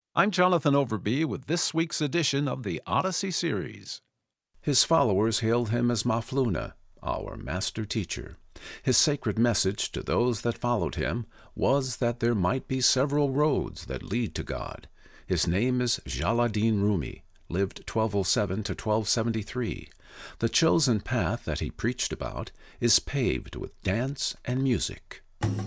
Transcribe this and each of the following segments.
I'm Jonathan Overby with this week's edition of the Odyssey series. His followers hailed him as Mafluna, our master teacher. His sacred message to those that followed him was that there might be several roads that lead to God. His name is Jalaluddin Rumi, lived 1207 to 1273. The chosen path that he preached about is paved with dance and music.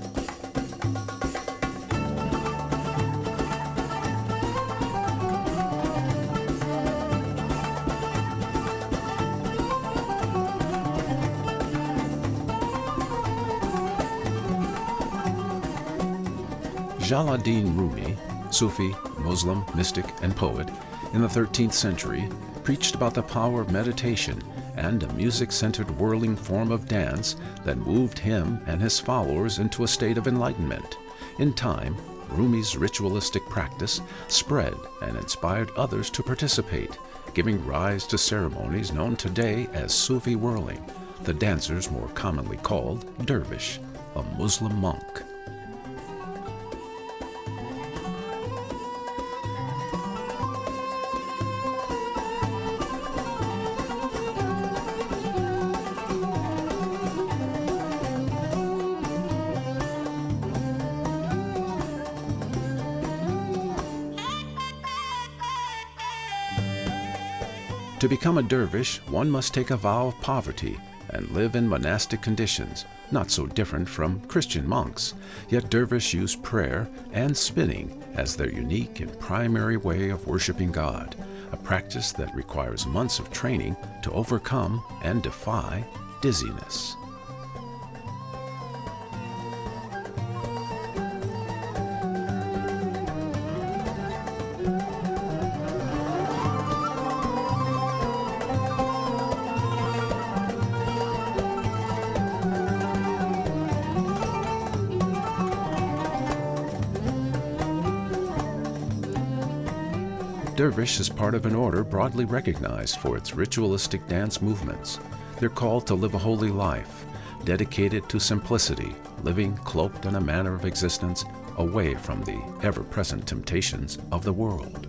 Jalaluddin Rumi, Sufi, Muslim, mystic, and poet, in the 13th century, preached about the power of meditation and a music-centered whirling form of dance that moved him and his followers into a state of enlightenment. In time, Rumi's ritualistic practice spread and inspired others to participate, giving rise to ceremonies known today as Sufi whirling, the dancers more commonly called dervish, a Muslim monk. To become a dervish, one must take a vow of poverty and live in monastic conditions, not so different from Christian monks. Yet dervish use prayer and spinning as their unique and primary way of worshiping God, a practice that requires months of training to overcome and defy dizziness. Dervish is part of an order broadly recognized for its ritualistic dance movements. They're called to live a holy life, dedicated to simplicity, living cloaked in a manner of existence away from the ever-present temptations of the world.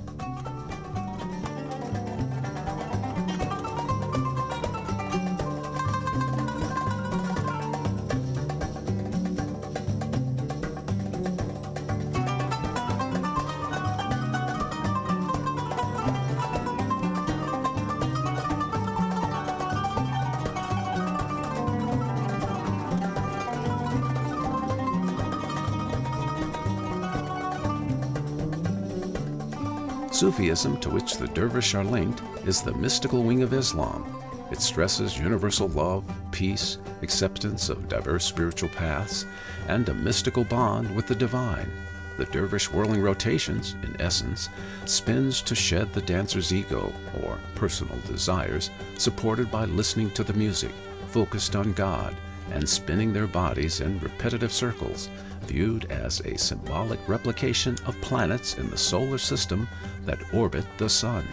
Sufism, to which the dervish are linked, is the mystical wing of Islam. It stresses universal love, peace, acceptance of diverse spiritual paths, and a mystical bond with the divine. The dervish whirling rotations, in essence, spins to shed the dancer's ego, or personal desires, supported by listening to the music, focused on God, and spinning their bodies in repetitive circles, viewed as a symbolic replication of planets in the solar system that orbit the sun.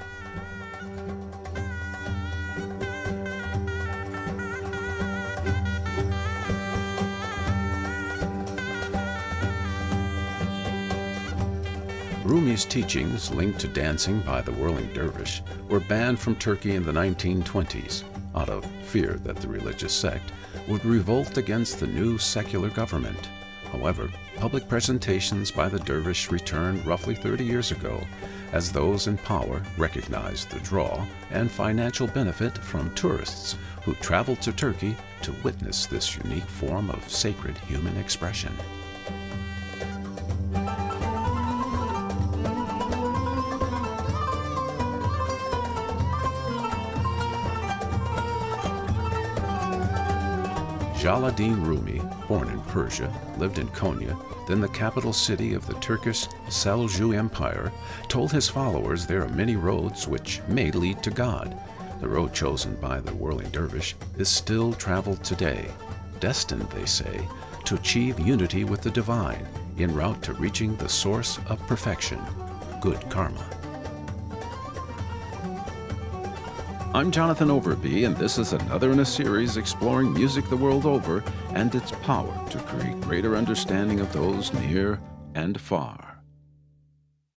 Rumi's teachings linked to dancing by the whirling dervish were banned from Turkey in the 1920s out of fear that the religious sect would revolt against the new secular government. However, public presentations by the dervish returned roughly 30 years ago as those in power recognized the draw and financial benefit from tourists who traveled to Turkey to witness this unique form of sacred human expression. Jalaluddin Rumi, born in Persia, lived in Konya, then the capital city of the Turkish Seljuk Empire, told his followers there are many roads which may lead to God. The road chosen by the whirling dervish is still traveled today, destined, they say, to achieve unity with the divine, en route to reaching the source of perfection, good karma. I'm Jonathan Overby, and this is another in a series exploring music the world over and its power to create greater understanding of those near and far.